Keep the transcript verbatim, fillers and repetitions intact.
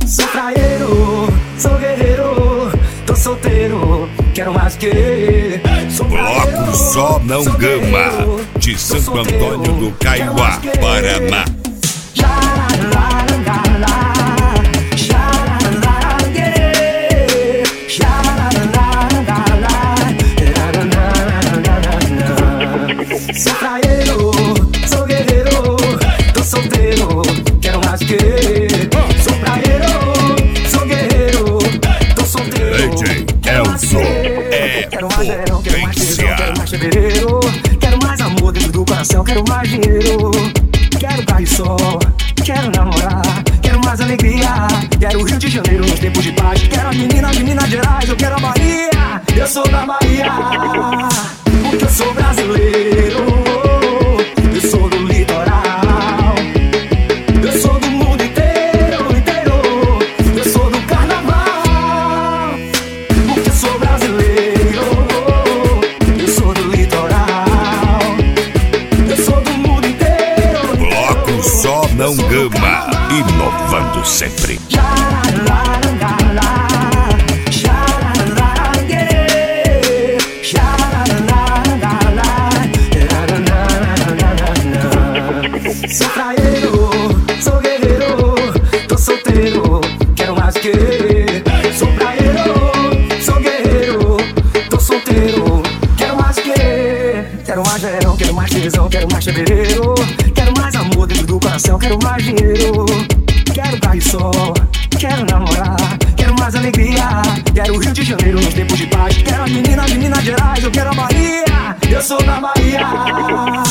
Sou praieiro, sou guerreiro, tô solteiro, quero mais que. Bloco Só Não Gama, de Santo Antônio do Caiuá, Paraná. Sou praieiro, sou guerreiro, tô solteiro, quero mais que. Sou praieiro, sou guerreiro, tô solteiro. D J Elzo é quero mais verão, quero mais tesão, potência. quero mais fevereiro. Quero mais amor dentro do coração, quero mais dinheiro. Quero carro e sol, quero namorar. Quero mais alegria, quero o Rio de Janeiro nos tempos de paz. Quero a menina de Minas Gerais, eu quero a Bahia. Eu sou da Bahia, porque eu sou brasileiro. Eu sou do litoral, eu sou do mundo inteiro, inteiro. Eu sou do carnaval, porque eu sou brasileiro. Eu sou do litoral, eu sou do mundo inteiro. Bloco Só Não Gama, inovando sempre. Sou praieiro, sou guerreiro, tô solteiro, quero mais que. Sou praieiro, sou guerreiro, tô solteiro, quero mais que. Quero mais verão, quero mais tesão, quero mais fevereiro. Quero mais amor dentro do coração, quero mais dinheiro. Quero carro e sol, quero namorar. Quero mais alegria, quero o Rio de Janeiro nos tempos de paz. Quero a menina de Minas Gerais, eu quero a Bahia. Eu sou da Bahia,